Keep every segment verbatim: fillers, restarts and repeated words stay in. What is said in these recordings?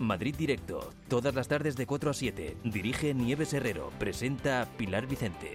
Madrid Directo, todas las tardes de cuatro a siete. Dirige Nieves Herrero, presenta Pilar Vicente.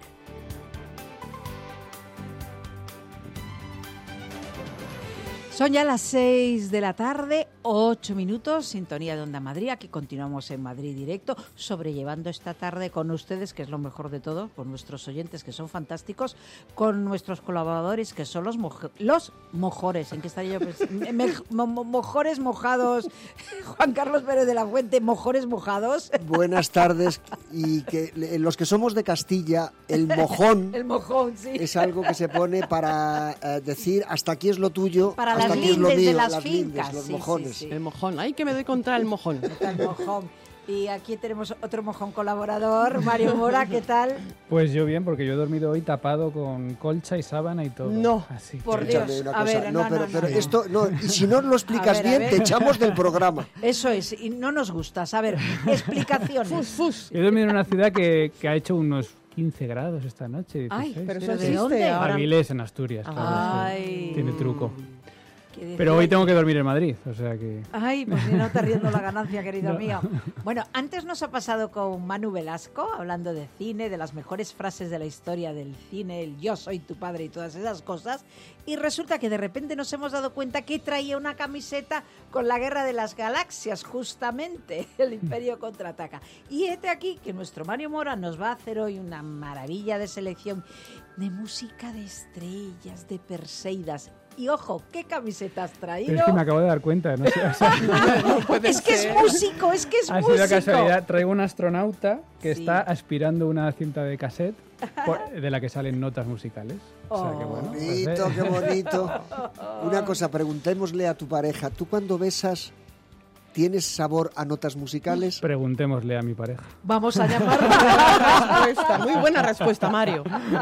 Son ya las seis de la tarde, ocho minutos, sintonía de Onda Madrid. Aquí continuamos en Madrid Directo, sobrellevando esta tarde con ustedes, que es lo mejor de todo, con nuestros oyentes, que son fantásticos, con nuestros colaboradores, que son los, mojo, los mojores. ¿En qué estaría yo? Pues, me, mo, mojores mojados. Juan Carlos Pérez de la Fuente, mojores mojados. Buenas tardes. Y que los que somos de Castilla, el mojón, el mojón sí. es algo que se pone para uh, decir hasta aquí es lo tuyo, para hasta las aquí es lo mío, de las, las fincas, lindes, los sí, mojones. Sí, sí. El mojón, ay que me doy contra el mojón. El mojón. Y aquí tenemos otro mojón colaborador, Mario Mora, ¿qué tal? Pues yo bien, porque yo he dormido hoy tapado con colcha y sábana y todo. No, así por que... Dios. Una A cosa. ver, no, no, pero, no, pero no. esto, no, y si no lo explicas a ver, bien, a ver. te echamos del programa. Eso es, y no nos gusta. A ver, explicaciones. Fus, fus. He dormido en una ciudad que, que ha hecho unos quince grados esta noche. dieciséis. Ay, pero ¿pero eso de existe dónde? ahora. Avilés, en Asturias, claro. Ay. Tiene truco. ¿Qué Pero hoy decía? tengo que dormir en Madrid, o sea que... Ay, pues ni no te riendo la ganancia, querido No. mío. Bueno, antes nos ha pasado con Manu Velasco, hablando de cine, de las mejores frases de la historia del cine, el yo soy tu padre y todas esas cosas, y resulta que de repente nos hemos dado cuenta que traía una camiseta con la Guerra de las Galaxias, justamente, el Imperio contraataca. Y este aquí, que nuestro Mario Mora nos va a hacer hoy una maravilla de selección de música de estrellas, de Perseidas. Y ojo, ¿qué camiseta has traído? Pero es que me acabo de dar cuenta, no sé, o sea, No puede Es que es ser. músico, es que es ha músico. sido casualidad. Traigo un astronauta que Sí. está aspirando una cinta de cassette por- de la que salen notas musicales. O sea que Oh. bueno, pues, Bonito, eh. qué bonito. Una cosa, preguntémosle a tu pareja, ¿tú cuando besas tienes sabor a notas musicales? Preguntémosle a mi pareja. Vamos a llamarla. Respuesta, muy buena respuesta, Mario.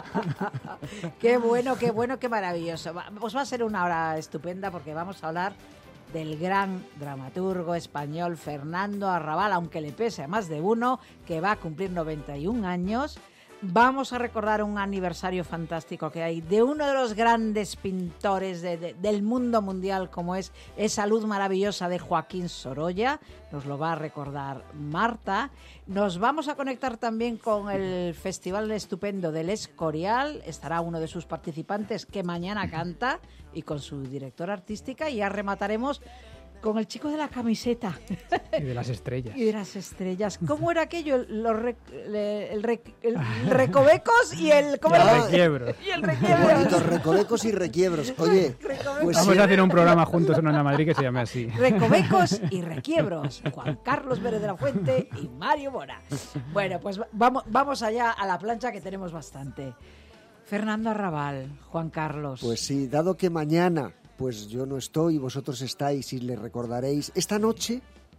Qué bueno, qué bueno, qué maravilloso. Va- Pues va a ser una hora estupenda porque vamos a hablar del gran dramaturgo español Fernando Arrabal, aunque le pese a más de uno, que va a cumplir noventa y un años. Vamos a recordar un aniversario fantástico que hay de uno de los grandes pintores de- de- del mundo mundial, como es esa luz maravillosa de Joaquín Sorolla. Nos lo va a recordar Marta. Nos vamos a conectar también con el Festival Estupendo del Escorial. Estará uno de sus participantes que mañana canta y con su directora artística. Y ya remataremos con el chico de la camiseta Y de las estrellas. y de las estrellas. ¿Cómo era aquello? Los rec- le- el, rec- el recovecos y el... ¿cómo Ya. era? Requiebros. Y el Qué requiebro. bonitos recovecos y requiebros. Oye, pues Vamos sí, a hacer un programa juntos en Onda Madrid que se llame así. Recovecos y requiebros. Juan Carlos Pérez de la Fuente y Mario Mora. Bueno, pues vamos, vamos allá a la plancha que tenemos bastante. Fernando Arrabal, Juan Carlos. pues sí, dado que mañana pues yo no estoy y vosotros estáis y le recordaréis, esta noche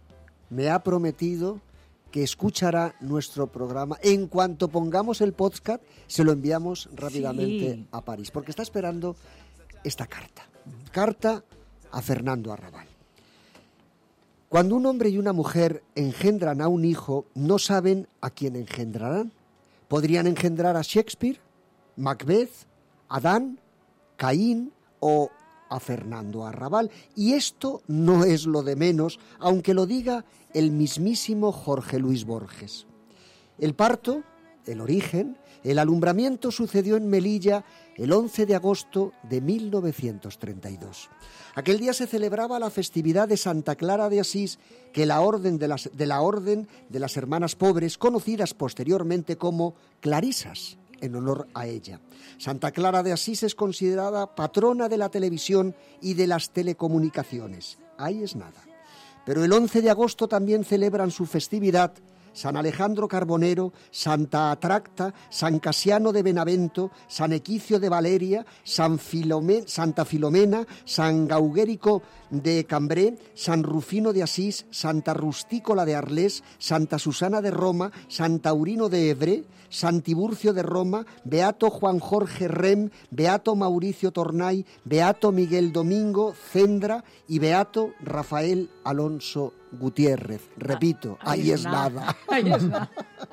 me ha prometido que escuchará nuestro programa. En cuanto pongamos el podcast, se lo enviamos rápidamente Sí. a París, porque está esperando esta carta. Carta a Fernando Arrabal. Cuando un hombre y una mujer engendran a un hijo, no saben a quién engendrarán. Podrían engendrar a Shakespeare, Macbeth, Adán, Caín o a Fernando Arrabal. Y esto no es lo de menos, aunque lo diga el mismísimo Jorge Luis Borges. El parto, el origen, el alumbramiento sucedió en Melilla el once de agosto de mil novecientos treinta y dos. Aquel día se celebraba la festividad de Santa Clara de Asís, que la orden de las, de la Orden de las Hermanas Pobres, conocidas posteriormente como Clarisas, en honor a ella. Santa Clara de Asís es considerada patrona de la televisión y de las telecomunicaciones. Ahí es nada. Pero el once de agosto también celebran su festividad San Alejandro Carbonero, Santa Atracta, San Casiano de Benavento, San Equicio de Valeria, San Filomé, Santa Filomena, San Gaugérico de Cambré, San Rufino de Asís, Santa Rustícola de Arlés, Santa Susana de Roma, San Taurino de Evré, San Tiburcio de Roma, Beato Juan Jorge Rem, Beato Mauricio Tornay, Beato Miguel Domingo Cendra y Beato Rafael Alonso Gutiérrez. Repito, Ah, ahí ahí es es nada. nada. Ahí es nada.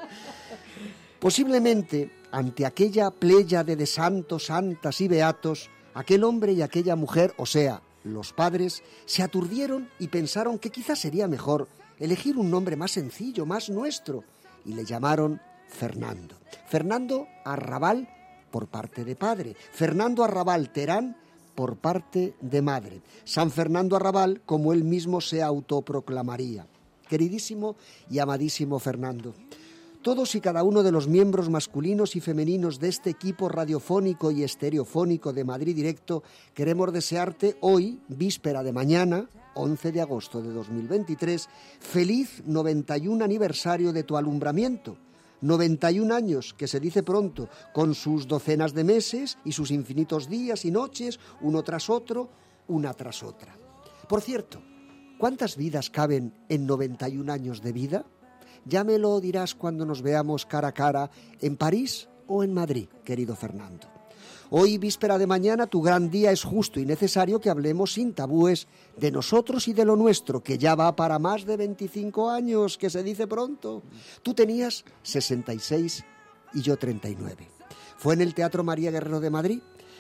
Posiblemente, ante aquella pléyade de santos, santas y beatos, aquel hombre y aquella mujer, o sea, los padres, se aturdieron y pensaron que quizás sería mejor elegir un nombre más sencillo, más nuestro, y le llamaron Fernando. Fernando Arrabal por parte de padre, Fernando Arrabal Terán por parte de madre. San Fernando Arrabal, como él mismo se autoproclamaría. Queridísimo y amadísimo Fernando, todos y cada uno de los miembros masculinos y femeninos de este equipo radiofónico y estereofónico de Madrid Directo queremos desearte hoy, víspera de mañana, once de agosto de dos mil veintitrés, feliz noventa y un aniversario de tu alumbramiento. noventa y un años, que se dice pronto, con sus docenas de meses y sus infinitos días y noches, uno tras otro, una tras otra. Por cierto, ¿cuántas vidas caben en noventa y un años de vida? Ya me lo dirás cuando nos veamos cara a cara en París o en Madrid, querido Fernando. Hoy, víspera de mañana, tu gran día, es justo y necesario que hablemos sin tabúes de nosotros y de lo nuestro, que ya va para más de veinticinco años, que se dice pronto. Tú tenías sesenta y seis y yo treinta y nueve. Fue en el Teatro María Guerrero de Madrid.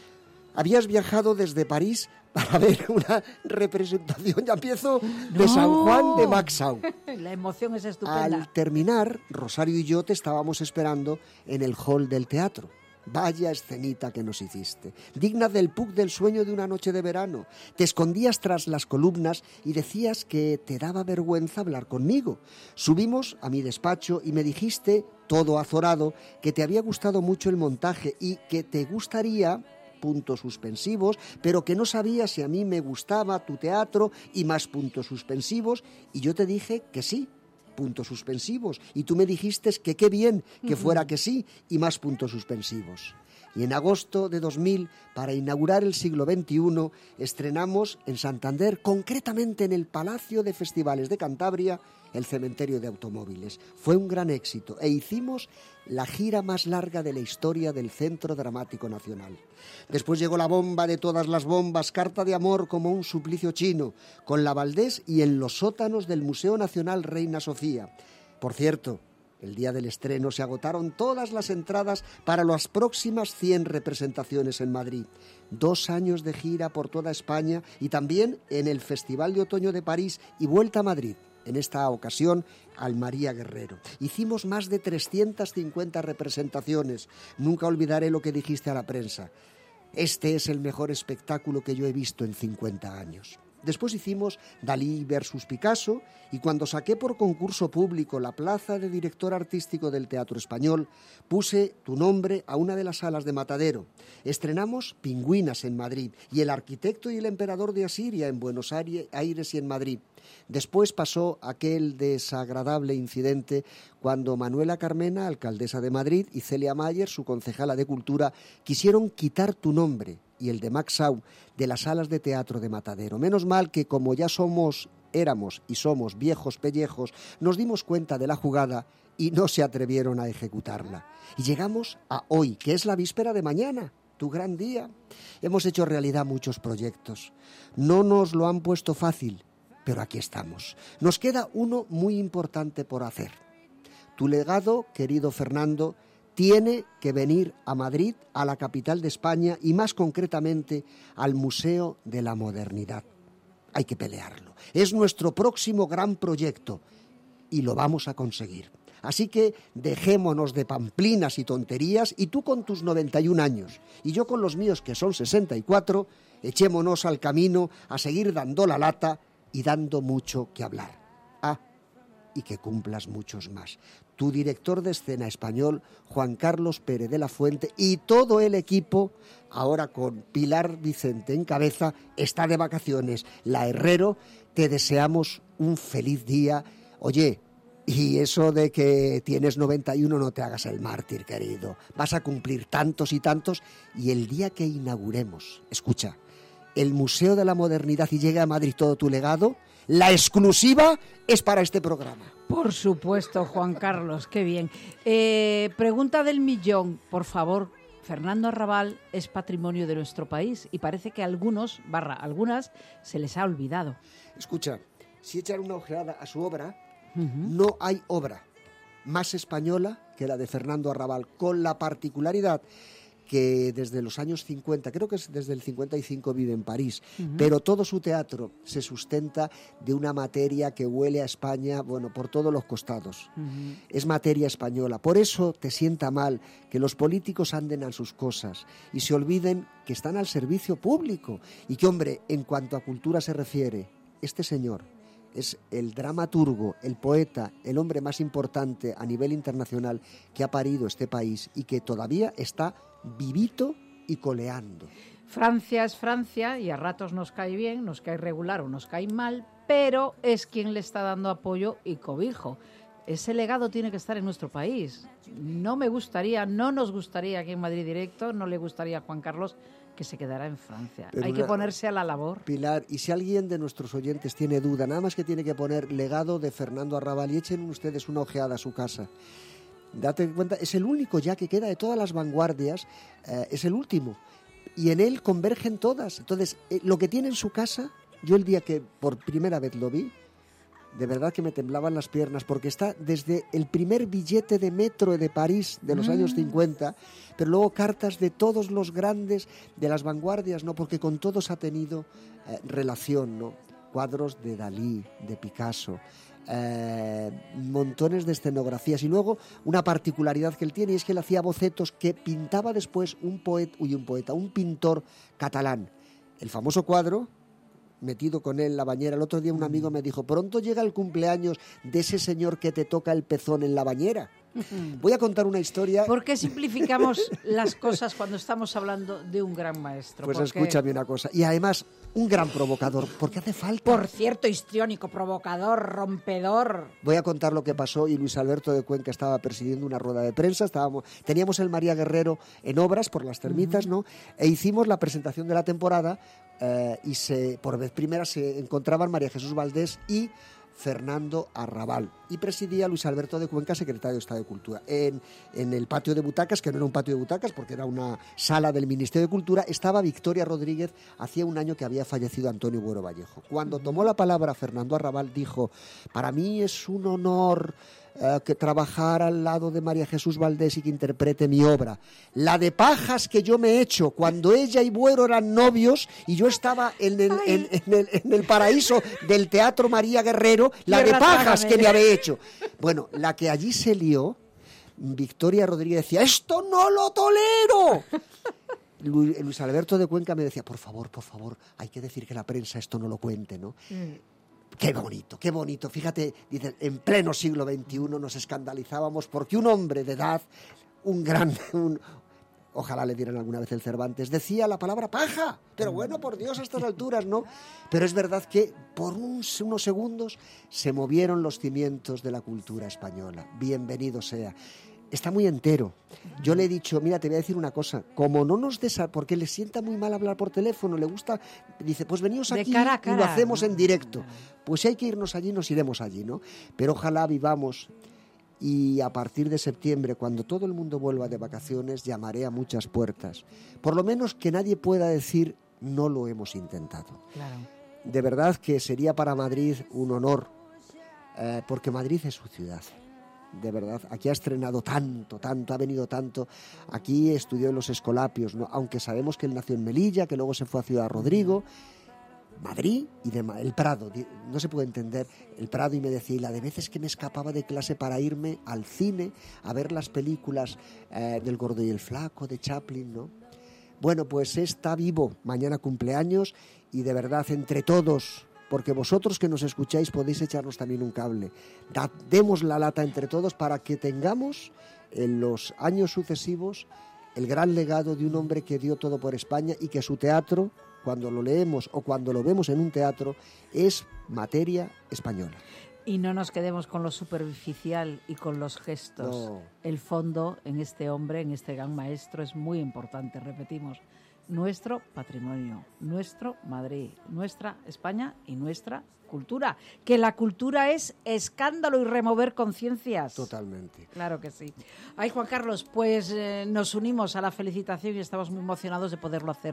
Habías viajado desde París para ver una representación, ya empiezo, de ¡No! San Juan de Maxau. La emoción es estupenda. Al terminar, Rosario y yo te estábamos esperando en el hall del teatro. Vaya escenita que nos hiciste, digna del Puig del sueño de una noche de verano. Te escondías tras las columnas y decías que te daba vergüenza hablar conmigo. Subimos a mi despacho y me dijiste, todo azorado, que te había gustado mucho el montaje y que te gustaría, puntos suspensivos, pero que no sabías si a mí me gustaba tu teatro y más puntos suspensivos, y yo te dije que sí, puntos suspensivos, y tú me dijiste que qué bien que fuera que sí y más puntos suspensivos. Y en agosto de dos mil, para inaugurar el siglo veintiuno, estrenamos en Santander, concretamente en el Palacio de Festivales de Cantabria, el Cementerio de Automóviles. Fue un gran éxito e hicimos la gira más larga de la historia del Centro Dramático Nacional. Después llegó la bomba de todas las bombas, Carta de amor como un suplicio chino, con la Valdés y en los sótanos del Museo Nacional Reina Sofía. Por cierto, el día del estreno se agotaron todas las entradas para las próximas cien representaciones en Madrid. Dos años de gira por toda España y también en el Festival de Otoño de París y vuelta a Madrid. En esta ocasión al María Guerrero. Hicimos más de trescientas cincuenta representaciones. Nunca olvidaré lo que dijiste a la prensa. Este es el mejor espectáculo que yo he visto en cincuenta años. Después hicimos Dalí versus Picasso y cuando saqué por concurso público la plaza de director artístico del Teatro Español, puse tu nombre a una de las salas de Matadero. Estrenamos Pingüinas en Madrid y El arquitecto y el emperador de Asiria en Buenos Aires y en Madrid. Después pasó aquel desagradable incidente cuando Manuela Carmena, alcaldesa de Madrid, y Celia Mayer, su concejala de Cultura, quisieron quitar tu nombre y el de Maxau de las salas de teatro de Matadero. Menos mal que como ya somos, éramos y somos viejos pellejos, nos dimos cuenta de la jugada y no se atrevieron a ejecutarla. Y llegamos a hoy, que es la víspera de mañana, tu gran día. Hemos hecho realidad muchos proyectos. No nos lo han puesto fácil, pero aquí estamos. Nos queda uno muy importante por hacer. Tu legado, querido Fernando, tiene que venir a Madrid, a la capital de España y más concretamente al Museo de la Modernidad. Hay que pelearlo. Es nuestro próximo gran proyecto y lo vamos a conseguir. Así que dejémonos de pamplinas y tonterías y tú con tus noventa y un años y yo con los míos que son sesenta y cuatro, echémonos al camino a seguir dando la lata y dando mucho que hablar. Ah, y que cumplas muchos más. Tu director de escena español, Juan Carlos Pérez de la Fuente, y todo el equipo, ahora con Pilar Vicente en cabeza, está de vacaciones. La Herrero, te deseamos un feliz día. Oye, y eso de que tienes noventa y uno, no te hagas el mártir, querido. Vas a cumplir tantos y tantos, y el día que inauguremos, escucha, el Museo de la Modernidad y llegue a Madrid todo tu legado, la exclusiva es para este programa. Por supuesto, Juan Carlos, qué bien. Eh, pregunta del millón, por favor. Fernando Arrabal es patrimonio de nuestro país y parece que a algunos, barra algunas, se les ha olvidado. Escucha, si echan una ojeada a su obra, Uh-huh. no hay obra más española que la de Fernando Arrabal, con la particularidad que desde los años cincuenta, creo que es desde el cincuenta y cinco vive en París, uh-huh. pero todo su teatro se sustenta de una materia que huele a España, bueno, por todos los costados. Uh-huh. Es materia española. Por eso te sienta mal que los políticos anden a sus cosas y se olviden que están al servicio público y que, hombre, en cuanto a cultura se refiere, este señor es el dramaturgo, el poeta, el hombre más importante a nivel internacional que ha parido este país y que todavía está vivito y coleando. Francia es Francia y a ratos nos cae bien, nos cae regular o nos cae mal, pero es quien le está dando apoyo y cobijo. Ese legado tiene que estar en nuestro país. No me gustaría, no nos gustaría aquí en Madrid Directo, no le gustaría a Juan Carlos que se quedara en Francia. Pero hay una, que ponerse a la labor. Pilar, y si alguien de nuestros oyentes tiene duda, nada más que tiene que poner legado de Fernando Arrabal y echen ustedes una ojeada a su casa. Date cuenta, es el único ya que queda de todas las vanguardias, eh, es el último. Y en él convergen todas. Entonces, eh, lo que tiene en su casa, yo el día que por primera vez lo vi, de verdad que me temblaban las piernas, porque está desde el primer billete de metro de París de los mm. años cincuenta, pero luego cartas de todos los grandes de las vanguardias, ¿no? Porque con todos ha tenido eh, relación, ¿no? Cuadros de Dalí, de Picasso, eh, montones de escenografías, y luego una particularidad que él tiene, y es que él hacía bocetos que pintaba después un poeta, uy, un poeta, un pintor catalán. El famoso cuadro, metido con él en la bañera. El otro día un amigo me dijo, pronto llega el cumpleaños de ese señor que te toca el pezón en la bañera. Voy a contar una historia. ¿Por qué simplificamos las cosas cuando estamos hablando de un gran maestro? Pues porque... escúchame una cosa. Y además, un gran provocador, porque hace falta. Por cierto, histriónico, provocador, rompedor. Voy a contar lo que pasó, y Luis Alberto de Cuenca estaba presidiendo una rueda de prensa. Estábamos, teníamos el María Guerrero en obras por las termitas, uh-huh. ¿no? E hicimos la presentación de la temporada, eh, y se, por vez primera se encontraban María Jesús Valdés y Fernando Arrabal, y presidía Luis Alberto de Cuenca, secretario de Estado de Cultura. En, en el patio de butacas, que no era un patio de butacas porque era una sala del Ministerio de Cultura, estaba Victoria Rodríguez. Hacía un año que había fallecido Antonio Buero Vallejo. Cuando tomó la palabra Fernando Arrabal dijo, para mí es un honor Uh, que trabajar al lado de María Jesús Valdés y que interprete mi obra. La de pajas que yo me he hecho cuando ella y Buero eran novios y yo estaba en el, en, en el, en el paraíso del Teatro María Guerrero, la de pajas que me había hecho. Bueno, la que allí se lió, Victoria Rodríguez decía, ¡esto no lo tolero! Luis, Luis Alberto de Cuenca me decía, por favor, por favor, hay que decir que la prensa esto no lo cuente, ¿no? Mm. Qué bonito, qué bonito. Fíjate, dice, en pleno siglo veintiuno nos escandalizábamos porque un hombre de edad, un gran, un, ojalá le dieran alguna vez el Cervantes, decía la palabra paja. Pero bueno, por Dios, a estas alturas, ¿no? Pero es verdad que por un, unos segundos se movieron los cimientos de la cultura española. Bienvenido sea. Está muy entero. Yo le he dicho, mira, te voy a decir una cosa, como no nos des, porque le sienta muy mal hablar por teléfono, le gusta, dice, pues veníos aquí cara cara. Y lo hacemos en directo. Pues si hay que irnos allí, nos iremos allí, ¿no? Pero ojalá vivamos, y a partir de septiembre, cuando todo el mundo vuelva de vacaciones, llamaré a muchas puertas. Por lo menos que nadie pueda decir, no lo hemos intentado. Claro. De verdad que sería para Madrid un honor, eh, porque Madrid es su ciudad. De verdad, aquí ha estrenado tanto, tanto, ha venido tanto. Aquí estudió en los Escolapios, ¿no? Aunque sabemos que él nació en Melilla, que luego se fue a Ciudad Rodrigo, Madrid y de el Prado. No se puede entender el Prado, y me decía, y la de veces que me escapaba de clase para irme al cine a ver las películas eh, del Gordo y el Flaco, de Chaplin, ¿no? Bueno, pues está vivo, mañana cumpleaños, y de verdad, entre todos, porque vosotros que nos escucháis podéis echarnos también un cable. Da, demos la lata entre todos para que tengamos en los años sucesivos el gran legado de un hombre que dio todo por España, y que su teatro, cuando lo leemos o cuando lo vemos en un teatro, es materia española. Y no nos quedemos con lo superficial y con los gestos. No. El fondo en este hombre, en este gran maestro, es muy importante, repetimos. Nuestro patrimonio, nuestro Madrid, nuestra España y nuestra cultura. Que la cultura es escándalo y remover conciencias. Totalmente. Claro que sí. Ay, Juan Carlos, pues eh, nos unimos a la felicitación y estamos muy emocionados de poderlo hacer.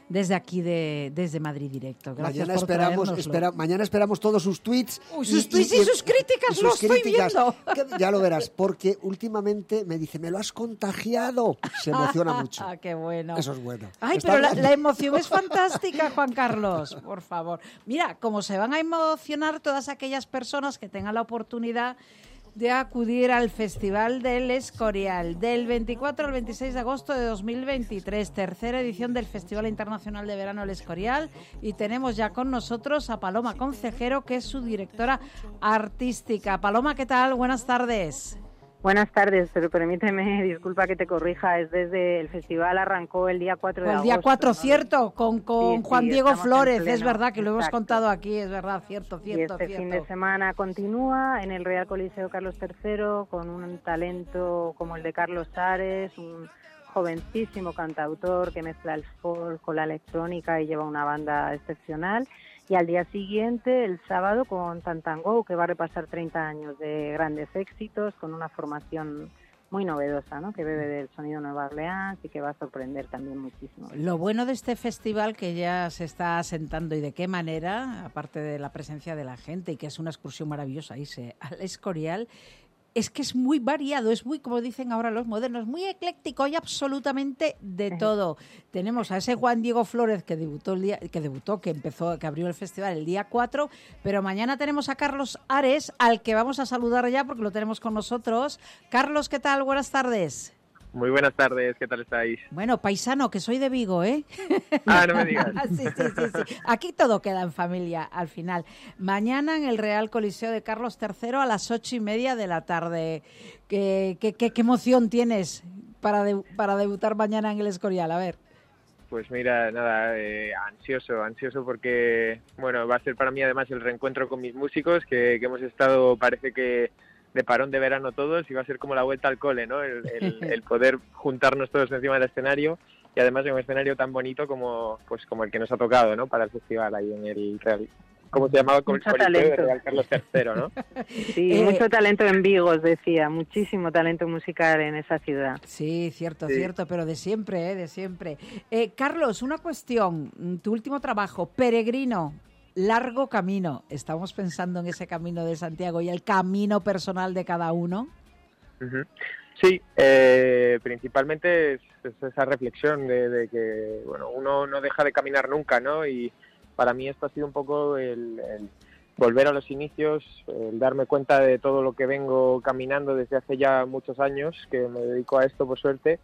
desde aquí, de, desde Madrid Directo. Gracias Mañana por esperamos, traérnoslo. espera, mañana esperamos todos sus tweets. Uy, sus tweets y sus críticas, y lo sus estoy críticas. viendo. Que ya lo verás, porque últimamente me dice, me lo has contagiado. Se emociona mucho. Ah, qué bueno. Eso es bueno. Ay, Está pero la, bien. la emoción es fantástica, Juan Carlos, por favor. Mira, como se van a emocionar todas aquellas personas que tengan la oportunidad de acudir al Festival del Escorial del veinticuatro al veintiséis de agosto de dos mil veintitrés, tercera edición del Festival Internacional de Verano El Escorial, y tenemos ya con nosotros a Paloma Concejero, que es su directora artística. Paloma, ¿qué tal? Buenas tardes. Buenas tardes, pero permíteme, disculpa que te corrija, es desde el festival arrancó el día cuatro de El agosto. día cuatro, ¿no? cierto, con, con Sí, Juan sí, Diego estamos en Flores, pleno, es verdad que lo hemos exacto. contado aquí, es verdad, cierto, Y cierto, este cierto. fin de semana continúa en el Real Coliseo Carlos tercero con un talento como el de Carlos Ares, un jovencísimo cantautor que mezcla el folk con la electrónica y lleva una banda excepcional. Y al día siguiente, el sábado, con Tantango, que va a repasar treinta años de grandes éxitos con una formación muy novedosa, ¿no? Que bebe del sonido Nueva Orleans y que va a sorprender también muchísimo. Lo bueno de este festival, que ya se está asentando y de qué manera, aparte de la presencia de la gente y que es una excursión maravillosa irse al Escorial, es que es muy variado, es muy, como dicen ahora los modernos, muy ecléctico, hay absolutamente de todo. Tenemos a ese Juan Diego Flores que debutó el día, que debutó, que empezó, que abrió el festival el día cuatro, pero mañana tenemos a Carlos Ares, al que vamos a saludar ya porque lo tenemos con nosotros. Carlos, ¿qué tal? Buenas tardes. Muy buenas tardes, ¿qué tal estáis? Bueno, paisano, que soy de Vigo, ¿eh? Ah, no me digas. sí, sí, sí, sí. Aquí todo queda en familia, al final. Mañana en el Real Coliseo de Carlos tercero a las ocho y media de la tarde. ¿Qué, qué, qué, qué emoción tienes para, de, para debutar mañana en el Escorial? A ver. Pues mira, nada, eh, ansioso, ansioso porque, bueno, va a ser para mí además el reencuentro con mis músicos, que, que hemos estado, parece que de parón de verano todos, y va a ser como la vuelta al cole, ¿no? El, el, el poder juntarnos todos encima del escenario, y además en un escenario tan bonito como pues como el que nos ha tocado, ¿no? Para el festival ahí en el Real, ¿cómo se llamaba? Mucho Coliseo talento. de Real Carlos tercero, ¿no? Sí, Eh, mucho talento en Vigo, os decía, muchísimo talento musical en esa ciudad. Sí, cierto, Sí. cierto, pero de siempre, ¿eh? De siempre. Eh, Carlos, una cuestión. Tu último trabajo, Peregrino, largo camino. ¿Estamos pensando en ese camino de Santiago y el camino personal de cada uno? Ujú. Sí, eh, principalmente es, es esa reflexión de, de que, bueno, uno no deja de caminar nunca, ¿no? Y para mí esto ha sido un poco el, el volver a los inicios, el darme cuenta de todo lo que vengo caminando desde hace ya muchos años, que me dedico a esto por suerte,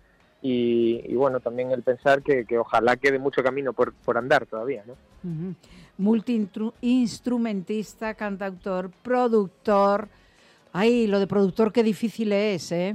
y, y bueno, también el pensar que, que ojalá quede mucho camino por, por andar todavía, ¿no? Uh-huh. Multi-instrumentista, cantautor, productor. Ay, lo de productor qué difícil es, ¿eh?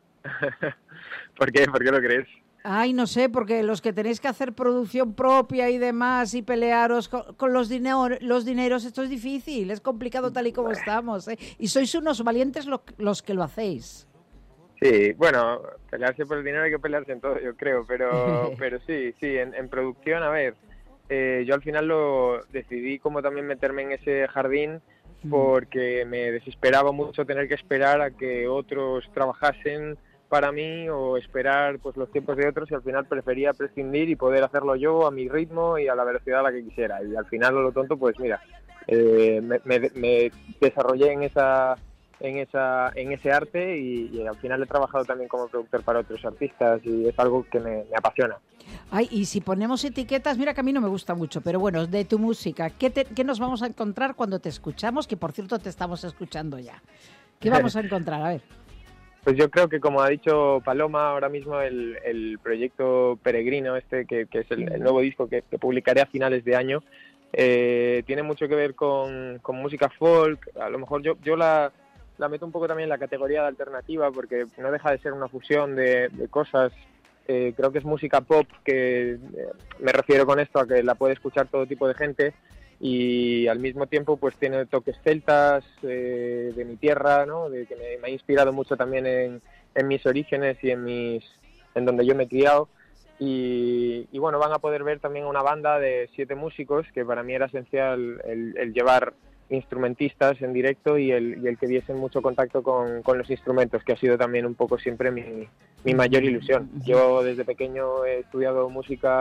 ¿Por qué? ¿Por qué lo crees? Ay, no sé, porque los que tenéis que hacer producción propia y demás y pelearos con, con los, dinero, los dineros, esto es difícil, es complicado tal y como estamos, ¿eh? Y sois unos valientes lo, los que lo hacéis. Sí, bueno, pelearse por el dinero hay que pelearse en todo, yo creo, pero pero sí, sí, en, en producción, a ver, eh, yo al final lo decidí como también meterme en ese jardín porque me desesperaba mucho tener que esperar a que otros trabajasen para mí o esperar pues los tiempos de otros, y al final prefería prescindir y poder hacerlo yo a mi ritmo y a la velocidad a la que quisiera, y al final, lo tonto, pues mira, eh, me, me, me desarrollé en esa en esa en ese arte y, y al final he trabajado también como productor para otros artistas y es algo que me, me apasiona. Ay, y si ponemos etiquetas, mira que a mí no me gusta mucho, pero bueno, de tu música, ¿qué, te, qué nos vamos a encontrar cuando te escuchamos? Que por cierto te estamos escuchando ya. ¿Qué vamos a encontrar? A ver. Pues yo creo que, como ha dicho Paloma, ahora mismo el, el proyecto Peregrino, este que, que es el, el nuevo disco que, que publicaré a finales de año, eh, tiene mucho que ver con, con música folk. A lo mejor yo, yo la, la meto un poco también en la categoría de alternativa, porque no deja de ser una fusión de, de cosas. Eh, creo que es música pop, que eh, me refiero con esto a que la puede escuchar todo tipo de gente, y al mismo tiempo pues tiene toques celtas, eh, de mi tierra, ¿no? De que me, me ha inspirado mucho también en, en mis orígenes y en mis en donde yo me he criado, y, y bueno, van a poder ver también una banda de siete músicos, que para mí era esencial el, el llevar instrumentistas en directo y el, y el que diesen mucho contacto con, con los instrumentos, que ha sido también un poco siempre mi, mi mayor ilusión. Yo desde pequeño he estudiado música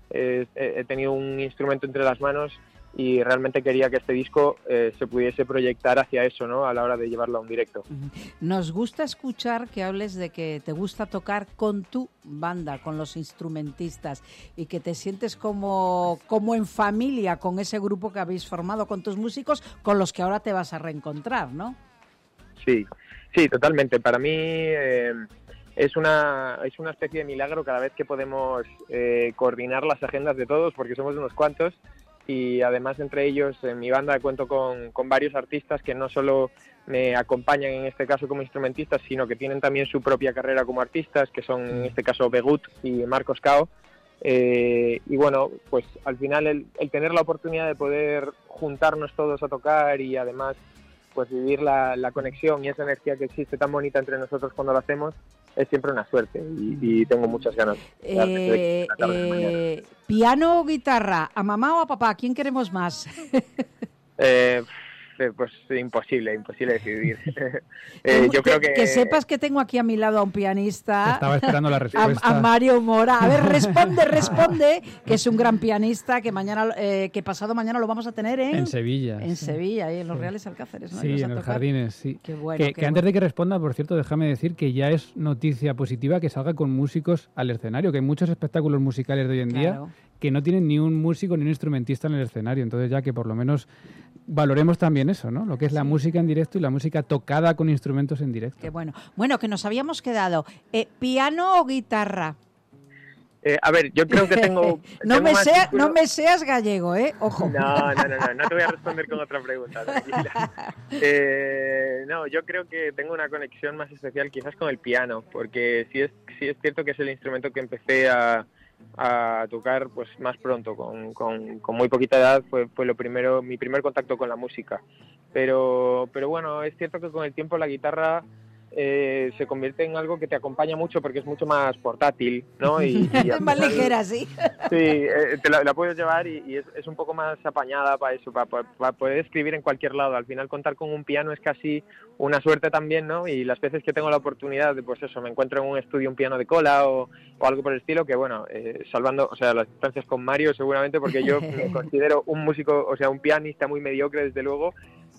eh, he tenido un instrumento entre las manos y realmente quería que este disco eh, se pudiese proyectar hacia eso, ¿no? A la hora de llevarlo a un directo. Nos gusta escuchar que hables de que te gusta tocar con tu banda, con los instrumentistas, y que te sientes como, como en familia con ese grupo que habéis formado, con tus músicos, con los que ahora te vas a reencontrar, ¿no? Sí, sí, totalmente. Para mí eh, es una es una especie de milagro cada vez que podemos eh, coordinar las agendas de todos, porque somos unos cuantos. Y además entre ellos en mi banda cuento con, con varios artistas que no solo me acompañan en este caso como instrumentistas, sino que tienen también su propia carrera como artistas, que son en este caso Begut y Marcos Cao. Eh, y bueno, pues al final el, el tener la oportunidad de poder juntarnos todos a tocar y además pues vivir la, la conexión y esa energía que existe tan bonita entre nosotros cuando lo hacemos, es siempre una suerte y, y tengo muchas ganas. De eh, la tarde eh, ¿Piano o guitarra? ¿A mamá o a papá? ¿Quién queremos más? eh, pues imposible, imposible decidir. eh, yo que, creo que... que sepas que tengo aquí a mi lado a un pianista. Estaba esperando la respuesta. A, a Mario Mora. A ver, responde, responde, que es un gran pianista, que mañana, eh, que pasado mañana lo vamos a tener en... En Sevilla. En sí. Sevilla, ahí en los Reales Alcáceres, ¿no? Sí, en los jardines, sí. Qué bueno, que, qué que bueno. antes de que responda, por cierto, déjame decir que ya es noticia positiva que salga con músicos al escenario, que hay muchos espectáculos musicales de hoy en Claro. día que no tienen ni un músico ni un instrumentista en el escenario. Entonces ya que por lo menos valoremos también eso, ¿no? Lo que es la Sí. música en directo y la música tocada con instrumentos en directo. Qué bueno. Bueno, que nos habíamos quedado. Eh, ¿Piano o guitarra? Eh, a ver, yo creo que tengo... no, tengo me más sea, vínculo- no me seas gallego, ¿eh? Ojo. No, no, no, no, no te voy a responder con otra pregunta, tranquila. Eh, no, yo creo que tengo una conexión más especial quizás con el piano, porque sí es, sí es cierto que es el instrumento que empecé a, a tocar pues más pronto, con, con, con muy poquita edad, fue, fue lo primero, mi primer contacto con la música. Pero, pero bueno, es cierto que con el tiempo la guitarra eh, se convierte en algo que te acompaña mucho porque es mucho más portátil, ¿no? Y, y al Más final- ligera, sí. Sí, eh, te la, la puedes llevar y, y es, es un poco más apañada para eso, para, para, para poder escribir en cualquier lado. Al final contar con un piano es casi una suerte también, ¿no? Y las veces que tengo la oportunidad de, pues eso, me encuentro en un estudio un piano de cola o, o algo por el estilo, que bueno, eh, salvando, o sea, las distancias con Mario seguramente, porque yo me considero un músico, o sea, un pianista muy mediocre desde luego,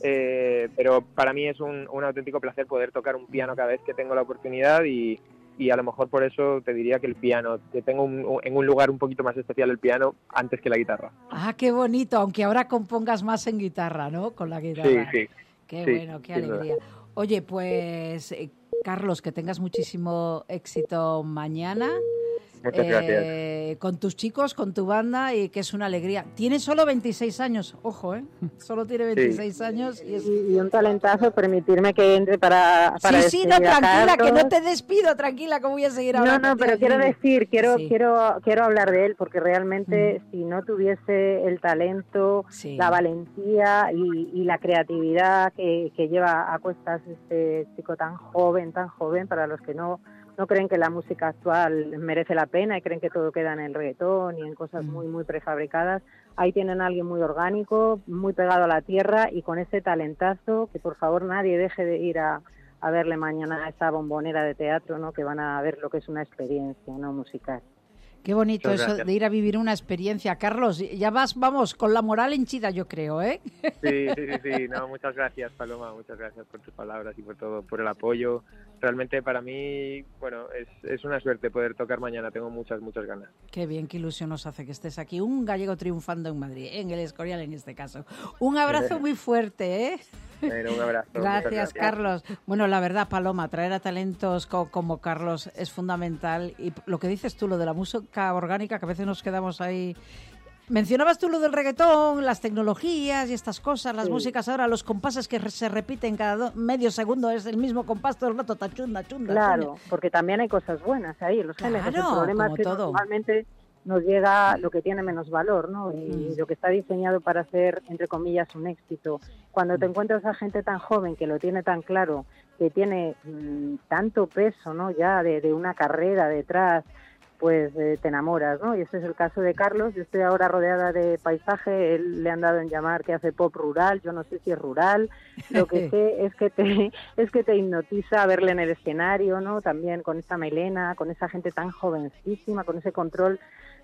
eh, pero para mí es un, un auténtico placer poder tocar un piano cada vez que tengo la oportunidad y y a lo mejor por eso te diría que el piano, que tengo un, un, en un lugar un poquito más especial el piano antes que la guitarra. Ah, qué bonito, aunque ahora compongas más en guitarra, ¿no? Con la guitarra. Sí, sí. Qué sí, bueno, qué sin duda. alegría. Oye, pues, eh, Carlos, que tengas muchísimo éxito mañana. Muchas eh, gracias. Con tus chicos, con tu banda, y que es una alegría. Tiene solo veintiséis años, ojo, ¿eh? Solo tiene veintiséis años y es... Y, y un talentazo, permitirme que entre para, para Sí, sí, no, despedir a tranquila, que Carlos. no te despido, tranquila, que voy a seguir hablando. No, no, pero quiero decir, quiero, Sí. quiero, quiero hablar de él, porque realmente si no tuviese el talento, Sí. la valentía y, y la creatividad que, que lleva a cuestas este chico tan joven, tan joven, para los que no no creen que la música actual merece la pena y creen que todo queda en el reggaetón y en cosas muy, muy prefabricadas, ahí tienen a alguien muy orgánico, muy pegado a la tierra y con ese talentazo que por favor nadie deje de ir a, a verle mañana a esa bombonera de teatro, ¿no? Que van a ver lo que es una experiencia, ¿no? Musical. Qué bonito Muchas eso gracias. de ir a vivir una experiencia. Carlos, ya vas, vamos, con la moral henchida, yo creo, ¿eh? Sí, sí, sí, sí. No, muchas gracias, Paloma, muchas gracias por tus palabras y por todo, por el apoyo. Realmente para mí, bueno, es, es una suerte poder tocar mañana, tengo muchas, muchas ganas. Qué bien, qué ilusión nos hace que estés aquí. Un gallego triunfando en Madrid, en el Escorial en este caso. Un abrazo muy fuerte, ¿eh? Bueno, un abrazo. muchas Gracias, Carlos. Bueno, la verdad, Paloma, traer a talentos co- como Carlos es fundamental. Y lo que dices tú, lo de la música orgánica, que a veces nos quedamos ahí... Mencionabas tú lo del reggaetón, las tecnologías y estas cosas, las Sí. músicas ahora, los compases que re- se repiten cada do- medio segundo, es el mismo compás todo el rato, tachunda, chunda, Claro, chunda. porque también hay cosas buenas ahí, los Claro, géneros. El problema como es que todo. normalmente nos llega lo que tiene menos valor, ¿no? Y Mm. lo que está diseñado para ser, entre comillas, un éxito. Cuando Mm. te encuentras a gente tan joven que lo tiene tan claro, que tiene mm, tanto peso, ¿no? Ya de, de una carrera detrás, pues eh, te enamoras, ¿no? Y este es el caso de Carlos. Yo estoy ahora rodeada de paisaje, él le han dado en llamar que hace pop rural, yo no sé si es rural, lo que sé es que te es que te hipnotiza verle en el escenario, ¿no? También con esa melena, con esa gente tan jovencísima, con ese control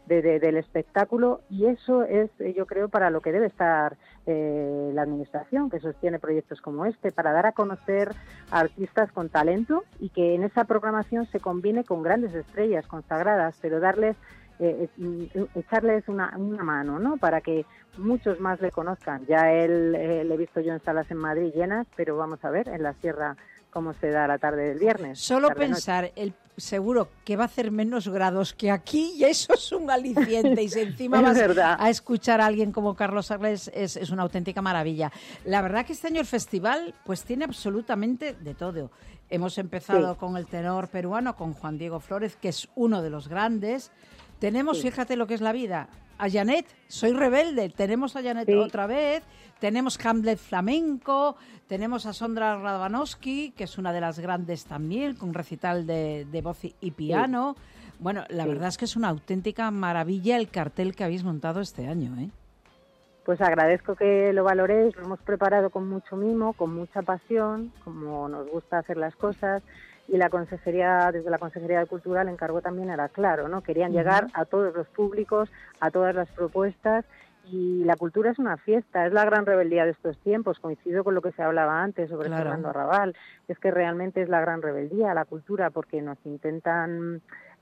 de, de, del espectáculo, y eso es, yo creo, para lo que debe estar eh, la administración, que sostiene proyectos como este, para dar a conocer a artistas con talento y que en esa programación se combine con grandes estrellas consagradas, pero darles Eh, echarles una, una mano, ¿no? Para que muchos más le conozcan. Ya él eh, le he visto yo en salas en Madrid llenas, pero vamos a ver en la sierra cómo se da la tarde del viernes. Solo pensar, el, seguro que va a hacer menos grados que aquí, y eso es un aliciente, y si encima vas verdad. a escuchar a alguien como Carlos Arles, es, es una auténtica maravilla. La verdad que este año el festival pues tiene absolutamente de todo. Hemos empezado Sí. con el tenor peruano, con Juan Diego Flórez, que es uno de los grandes. Tenemos, Sí. fíjate lo que es la vida, a Janet, Soy Rebelde, tenemos a Janet Sí. otra vez, tenemos Hamlet Flamenco, tenemos a Sondra Radwanowski, que es una de las grandes también, con recital de, de voz y piano. Bueno, la Sí. verdad es que es una auténtica maravilla el cartel que habéis montado este año, ¿eh? Pues agradezco que lo valoréis, lo hemos preparado con mucho mimo, con mucha pasión, como nos gusta hacer las cosas, y la consejería, desde la Consejería de Cultura, el encargo también era claro, ¿no? Querían Ujú. llegar a todos los públicos, a todas las propuestas, y la cultura es una fiesta, es la gran rebeldía de estos tiempos, coincido con lo que se hablaba antes sobre Claro. Fernando Arrabal, es que realmente es la gran rebeldía, la cultura, porque nos intentan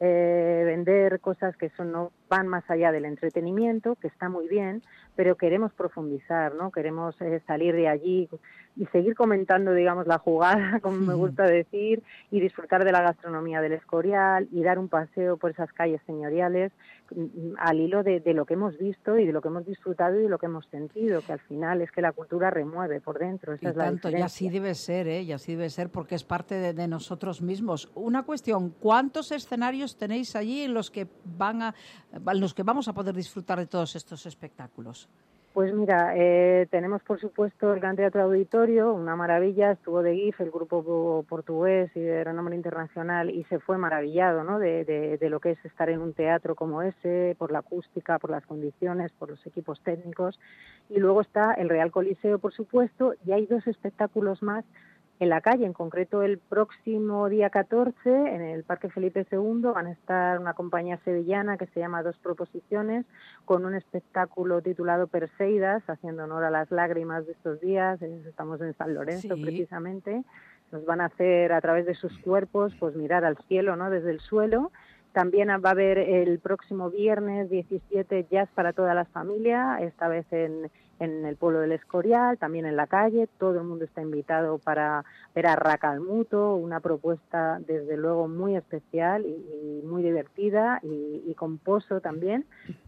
eh, vender cosas que son, no van más allá del entretenimiento, que está muy bien, pero queremos profundizar, ¿no? Queremos eh, salir de allí y seguir comentando, digamos, la jugada, como me gusta decir, y disfrutar de la gastronomía del Escorial y dar un paseo por esas calles señoriales mm, al hilo de, de lo que hemos visto y de lo que hemos disfrutado y de lo que hemos sentido, que al final es que la cultura remueve por dentro, esa Y es la tanto, y diferencia. así debe ser, ¿eh? Y así debe ser porque es parte de, de nosotros mismos. Una cuestión, ¿cuántos escenarios tenéis allí en los que van a, en los que vamos a poder disfrutar de todos estos espectáculos? Pues mira, eh, tenemos por supuesto el Gran Teatro Auditorio, una maravilla, estuvo de G I F, el grupo portugués y de renombre internacional, y se fue maravillado, ¿no? de, de, de lo que es estar en un teatro como ese, por la acústica, por las condiciones, por los equipos técnicos. Y luego está el Real Coliseo, por supuesto, y hay dos espectáculos más en la calle, en concreto el próximo día catorce, en el Parque Felipe segundo, van a estar una compañía sevillana que se llama Dos Proposiciones, con un espectáculo titulado Perseidas, haciendo honor a las lágrimas de estos días. Estamos en San Lorenzo, Sí. precisamente. Nos van a hacer, a través de sus cuerpos, pues mirar al cielo, ¿no? Desde el suelo. También va a haber el próximo viernes diecisiete jazz para toda la familia, esta vez en, en el pueblo del Escorial, también en la calle. Todo el mundo está invitado para ver a Racalmuto, una propuesta desde luego muy especial y, y muy divertida y, y con pozo también.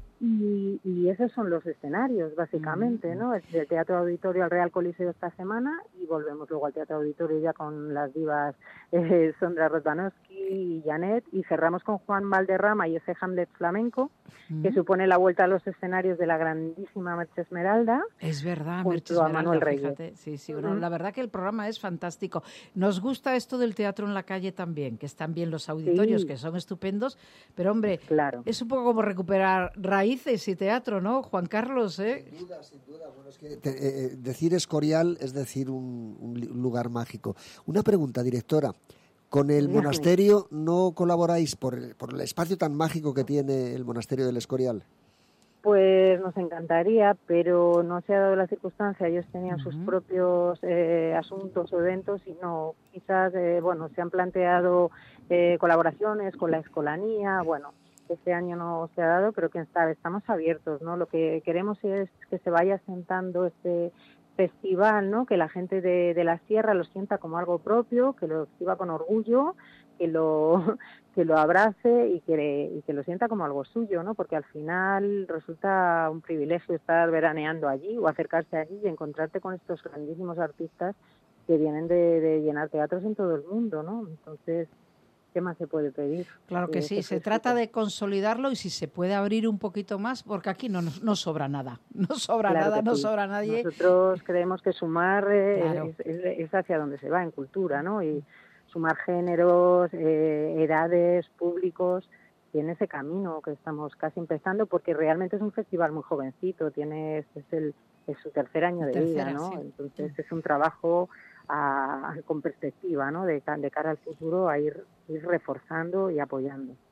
Y, y esos son los escenarios, básicamente, ¿no? El, el Teatro Auditorio al Real Coliseo esta semana y volvemos luego al Teatro Auditorio ya con las divas eh, Sondra Radwanowski y Janet, y cerramos con Juan Valderrama y ese Hamlet Flamenco, que supone la vuelta a los escenarios de la grandísima Merche Esmeralda. Es verdad, junto Merche a Esmeralda, Manuel Reyes. fíjate. Sí, sí, no, Ujú. la verdad que el programa es fantástico. Nos gusta esto del teatro en la calle también, que están bien los auditorios, Sí. que son estupendos, pero hombre, Claro. es un poco como recuperar raíces y teatro, ¿no, Juan Carlos? ¿eh? Sin duda, sin duda. Bueno, es que te- eh, decir Escorial es decir un, un li- lugar mágico. Una pregunta, directora. ¿Con el Dígame. monasterio no colaboráis por el, por el espacio tan mágico que tiene el monasterio del Escorial? Pues nos encantaría, pero no se ha dado la circunstancia. Ellos tenían sus Ujú. propios eh, asuntos o eventos y no, quizás, eh, bueno, se han planteado eh, colaboraciones con la escolanía, bueno, este año no se ha dado, pero quién sabe, estamos abiertos, ¿no? Lo que queremos es que se vaya asentando este festival, ¿no? Que la gente de, de la sierra lo sienta como algo propio, que lo exhiba con orgullo, que lo que lo abrace y que, y que lo sienta como algo suyo, ¿no? Porque al final resulta un privilegio estar veraneando allí o acercarse allí y encontrarte con estos grandísimos artistas que vienen de, de llenar teatros en todo el mundo, ¿no? Entonces, ¿qué más se puede pedir? Claro que Eh, sí, que se se trata disfrute. de consolidarlo y si se puede abrir un poquito más, porque aquí no, nos- no sobra nada, no sobra Claro nada, que no sí. sobra nadie. Nosotros creemos que sumar eh, Claro. es, es- es hacia donde se va en cultura, ¿no? Y sumar géneros, eh, edades, públicos, y en ese camino que estamos casi empezando, porque realmente es un festival muy jovencito, tiene este es el es su tercer año de Tercera, vida, ¿no? sí. Entonces es un trabajo a- a- con perspectiva, ¿no? De, ca- de cara al futuro a ir, ir reforzando y apoyando.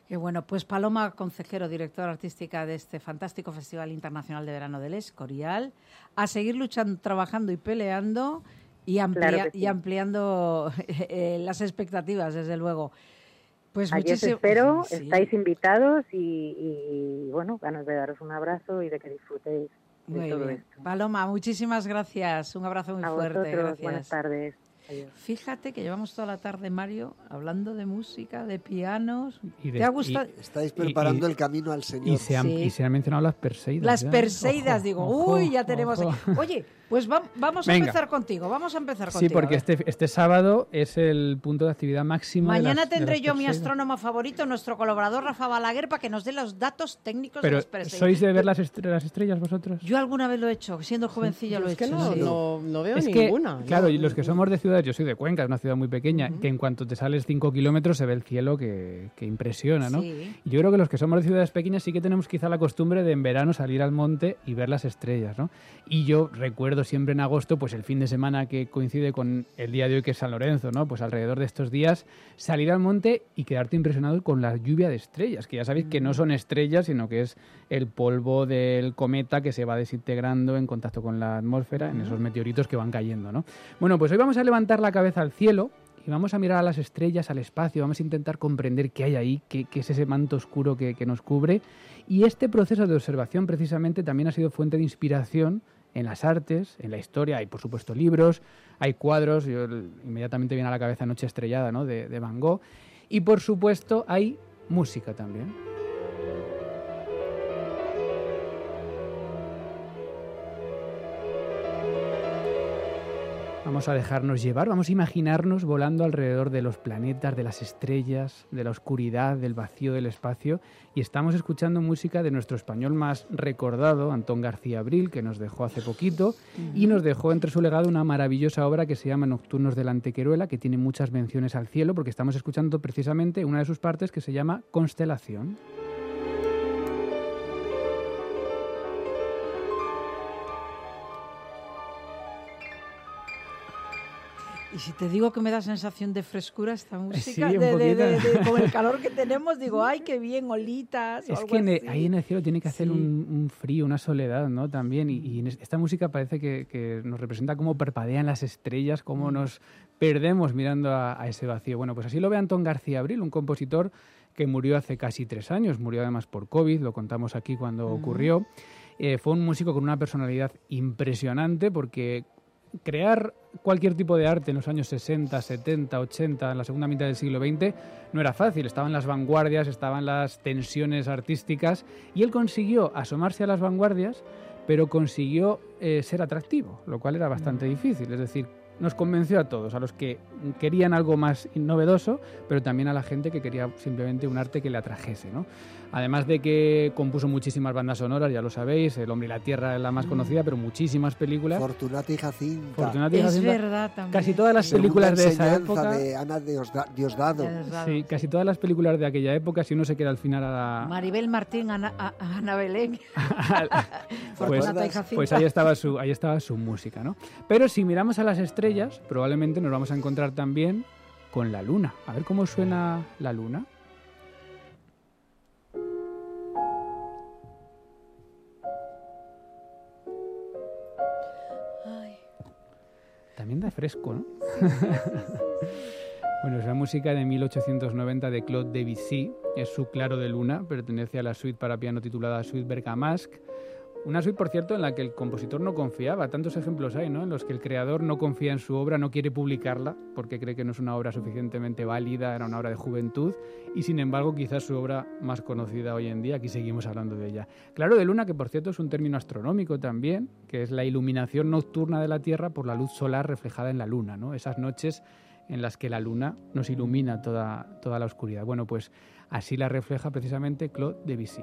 Qué bueno, pues Paloma Concejero, directora artística de este fantástico Festival Internacional de Verano del Escorial, a seguir luchando, trabajando y peleando y, amplia- Claro que sí. y ampliando eh, las expectativas, desde luego. Pues Allí os muchísimo- espero, sí. estáis invitados y, y, bueno, ganas de daros un abrazo y de que disfrutéis de Muy todo bien. esto. Paloma, muchísimas gracias. Un abrazo muy A fuerte. vosotros, Gracias. buenas tardes. Adiós. Fíjate que llevamos toda la tarde, Mario, hablando de música, de pianos. Y de- ¿Te ha gustado? Estáis Y- preparando y- el camino al Señor. Y se, han, Sí. y se han mencionado las Perseidas. Las ya. Perseidas, Ojo, digo, ojo, uy, ya tenemos ojo. aquí. Oye, pues va- vamos a Venga. empezar contigo, vamos a empezar Sí, contigo. porque a ver. este, este sábado es el punto de actividad máximo. de Mañana las- de tendré las yo mi Perseidas. astrónomo favorito, nuestro colaborador Rafa Balaguer, para que nos dé los datos técnicos de Pero, las Perseidas. ¿sois de ver las, estre- las estrellas vosotros? Yo alguna vez lo he hecho, siendo jovencilla Yo lo he es que hecho. no, sí. no, no veo Es que, ninguna. claro, ¿no? y los que somos de ciudades, yo soy de Cuenca, es una ciudad muy pequeña, que en cuanto te sales cinco kilómetros se ve el cielo que, que impresiona, ¿no? Sí. Y yo creo que los que somos de ciudades pequeñas sí que tenemos quizá la costumbre de en verano salir al monte y ver las estrellas, ¿no? Y yo recuerdo siempre en agosto, pues el fin de semana que coincide con el día de hoy que es San Lorenzo, ¿no? Pues alrededor de estos días salir al monte y quedarte impresionado con la lluvia de estrellas, que ya sabéis que no son estrellas, sino que es el polvo del cometa que se va desintegrando en contacto con la atmósfera en esos meteoritos que van cayendo, ¿no? Bueno, pues hoy vamos a levantar la cabeza al cielo y vamos a mirar a las estrellas, al espacio, vamos a intentar comprender qué hay ahí, qué, qué es ese manto oscuro que, que nos cubre. Y este proceso de observación precisamente también ha sido fuente de inspiración en las artes, en la historia. Hay, por supuesto, libros, hay cuadros, yo, el- inmediatamente viene a la cabeza Noche Estrellada, ¿no?, de, de Van Gogh. Y, por supuesto, hay música también. Vamos a dejarnos llevar, vamos a imaginarnos volando alrededor de los planetas, de las estrellas, de la oscuridad, del vacío del espacio, y estamos escuchando música de nuestro español más recordado, Antón García Abril, que nos dejó hace poquito, y nos dejó entre su legado una maravillosa obra que se llama Nocturnos de la Antequeruela, que tiene muchas menciones al cielo, porque estamos escuchando precisamente una de sus partes que se llama Constelación. Y si te digo que me da sensación de frescura esta música, Sí, un de- de- de- poquito. de- con el calor que tenemos, digo, ay, qué bien, olitas o Es algo que en el- así. ahí en el cielo tiene que hacer Sí. un, un frío, una soledad, ¿no? También. Y, y en es- esta música parece que, que nos representa cómo parpadean las estrellas, cómo nos perdemos mirando a, a ese vacío. Bueno, pues así lo ve Antón García Abril, un compositor que murió hace casi tres años. Murió además por COVID, lo contamos aquí cuando ocurrió. Eh, fue un músico con una personalidad impresionante porque crear cualquier tipo de arte en los años sesenta, setenta, ochenta, en la segunda mitad del siglo veinte, no era fácil. Estaban las vanguardias, estaban las tensiones artísticas y él consiguió asomarse a las vanguardias, pero consiguió eh, ser atractivo, lo cual era bastante difícil. Es decir, nos convenció a todos, a los que querían algo más novedoso, pero también a la gente que quería simplemente un arte que le atrajese, ¿no? Además de que compuso muchísimas bandas sonoras, ya lo sabéis, El hombre y la tierra es la más conocida, pero muchísimas películas. Fortunata y Jacinta. Fortunata y Es Jacinta, verdad también. casi todas las Segunda películas de esa enseñanza época, de Ana Diosda- Diosdado. Ya es raro, sí, casi todas las películas de aquella época, si uno se queda al final a la... Maribel Martín, Ana, a- a- Ana Belén. Pues, Fortunata y Jacinta. pues ahí estaba su ahí estaba su música, ¿no? Pero si miramos a las estrellas, probablemente nos vamos a encontrar también con la luna. A ver cómo suena la luna. También da fresco, ¿no? Bueno, es la música de mil ochocientos noventa de Claude Debussy. Es su Claro de Luna, pertenece a la suite para piano titulada Suite Bergamasque. Una suite, por cierto, en la que el compositor no confiaba. Tantos ejemplos hay, ¿no?, en los que el creador no confía en su obra, no quiere publicarla porque cree que no es una obra suficientemente válida, era una obra de juventud, y sin embargo quizás su obra más conocida hoy en día, aquí seguimos hablando de ella. Claro de Luna, que por cierto es un término astronómico también, que es la iluminación nocturna de la Tierra por la luz solar reflejada en la Luna, ¿no? Esas noches en las que la Luna nos ilumina toda, toda la oscuridad. Bueno, pues así la refleja precisamente Claude Debussy.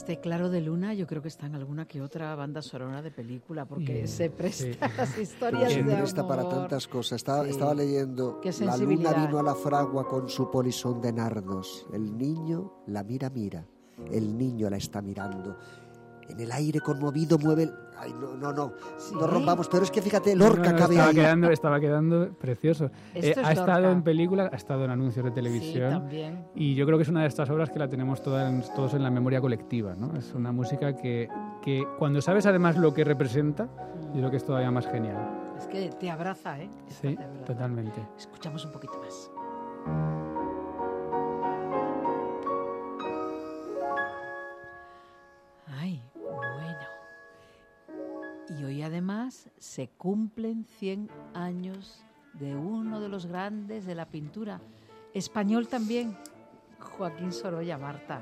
este Claro de Luna yo creo que está en alguna que otra banda sonora de película, porque Mm, se presta sí. a las historias Se de amor. presta para tantas cosas. Estaba, Sí. estaba leyendo, Qué la luna sensibilidad. vino a la fragua con su polisón de nardos. El niño la mira, mira. El niño la está mirando. En el aire conmovido mueve... el- Ay, no, no, no. Sí. No rompamos, pero es que fíjate, Lorca No, no, cabe estaba ahí. quedando, estaba quedando precioso. Esto es ha estado Lorca. en películas, ha estado en anuncios de Sí, televisión. también. Y yo creo que es una de estas obras que la tenemos todas, todos en la memoria colectiva, ¿no? Es una música que, que cuando sabes además lo que representa, yo creo que es todavía más genial. Es que te abraza, ¿eh? Esta Sí, te abraza. totalmente. Escuchamos un poquito más. Ay, bueno. Y hoy además se cumplen cien años de uno de los grandes de la pintura. Español también, Joaquín Sorolla, Marta.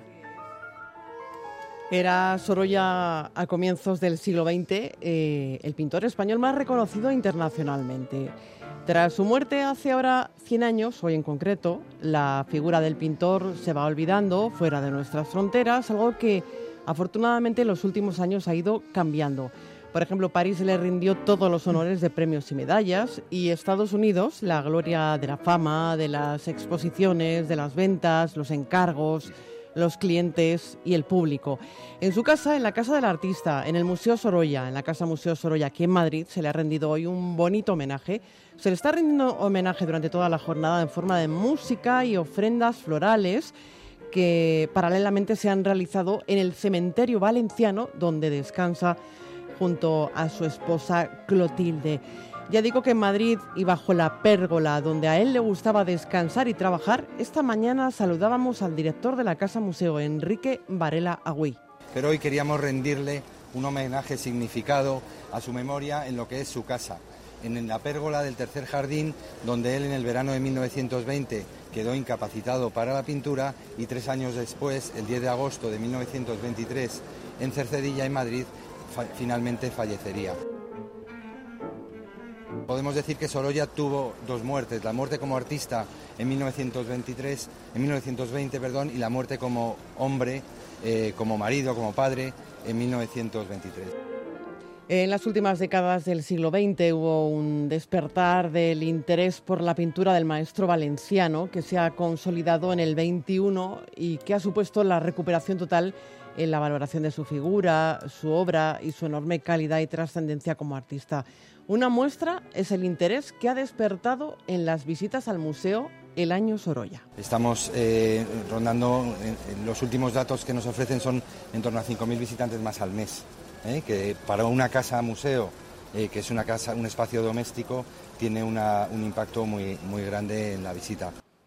Era Sorolla a comienzos del siglo veinte eh, el pintor español más reconocido internacionalmente. Tras su muerte hace ahora cien años, hoy en concreto, la figura del pintor se va olvidando fuera de nuestras fronteras, algo que afortunadamente en los últimos años ha ido cambiando. Por ejemplo, París le rindió todos los honores de premios y medallas y Estados Unidos la gloria de la fama, de las exposiciones, de las ventas, los encargos, los clientes y el público. En su casa, en la Casa del Artista, en el Museo Sorolla, en la Casa Museo Sorolla, aquí en Madrid, se le ha rendido hoy un bonito homenaje. Se le está rendiendo homenaje durante toda la jornada en forma de música y ofrendas florales que paralelamente se han realizado en el cementerio valenciano donde descansa junto a su esposa Clotilde. Ya digo que en Madrid y bajo la pérgola donde a él le gustaba descansar y trabajar, esta mañana saludábamos al director de la Casa Museo, Enrique Varela Agüí. Pero hoy queríamos rendirle un homenaje significado a su memoria en lo que es su casa, en la pérgola del tercer jardín, donde él en el verano de mil novecientos veinte quedó incapacitado para la pintura y tres años después, el diez de agosto de mil novecientos veintitrés, en Cercedilla, en Madrid, fa- finalmente fallecería. Podemos decir que Sorolla tuvo dos muertes, la muerte como artista en mil novecientos veintitrés, en mil novecientos veinte, perdón, y la muerte como hombre, eh, como marido, como padre, en mil novecientos veintitrés. En las últimas décadas del siglo veinte hubo un despertar del interés por la pintura del maestro valenciano que se ha consolidado en el veintiuno y que ha supuesto la recuperación total en la valoración de su figura, su obra y su enorme calidad y trascendencia como artista. Una muestra es el interés que ha despertado en las visitas al museo el año Sorolla. Estamos eh, rondando, eh, los últimos datos que nos ofrecen son en torno a cinco mil visitantes más al mes, ¿eh? Que para una casa museo, eh, que es una casa, un espacio doméstico, tiene una, un impacto muy, muy grande en la visita.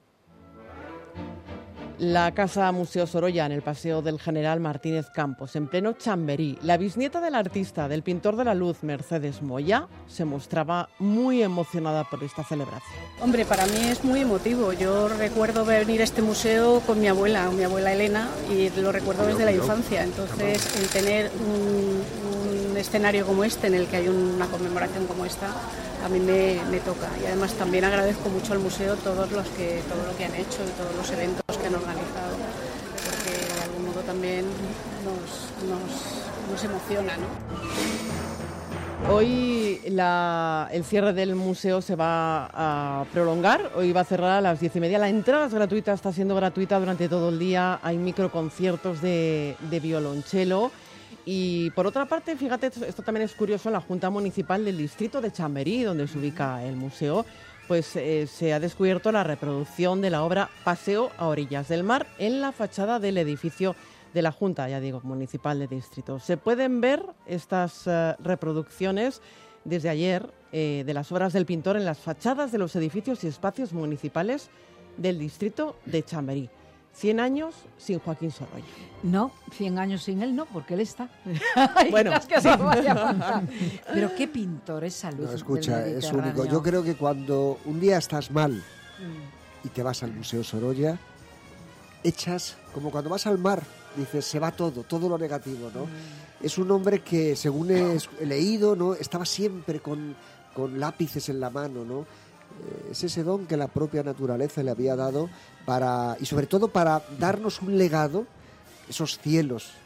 La Casa Museo Sorolla en el Paseo del General Martínez Campos, en pleno Chamberí. La bisnieta del artista, del pintor de la luz, Mercedes Moya, se mostraba muy emocionada por esta celebración. Hombre, para mí es muy emotivo. Yo recuerdo venir a este museo con mi abuela, mi abuela Elena, y lo recuerdo desde la infancia. Entonces, el tener un, un escenario como este, en el que hay una conmemoración como esta, a mí me, me toca. Y además también agradezco mucho al museo todos los que, todo lo que han hecho y todos los eventos que han organizado, porque de algún modo también nos, nos, nos emociona, ¿no? Hoy la, el cierre del museo se va a prolongar, hoy va a cerrar a las diez y media. La entrada es gratuita, está siendo gratuita durante todo el día, hay microconciertos de, de violonchelo. Y por otra parte, fíjate, esto también es curioso, en la Junta Municipal del Distrito de Chamberí, donde se ubica el museo, pues eh, se ha descubierto la reproducción de la obra Paseo a orillas del mar en la fachada del edificio de la Junta, ya digo, Municipal de Distrito. Se pueden ver estas uh, reproducciones desde ayer eh, de las obras del pintor en las fachadas de los edificios y espacios municipales del Distrito de Chamberí. Cien años sin Joaquín Sorolla. No, cien años sin él no, porque él está. Bueno, Es que se vaya a pasar. Pero qué pintor esa luz. No, escucha, del es único. Mediterráneo. Yo creo que cuando un día estás mal y te vas al Museo Sorolla, echas, como cuando vas al mar, dices, se va todo, todo lo negativo, ¿no? Mm. Es un hombre que, según he, he leído, ¿no?, estaba siempre con, con lápices en la mano, ¿no? Es ese don que la propia naturaleza le había dado para, y sobre todo para darnos un legado, esos cielos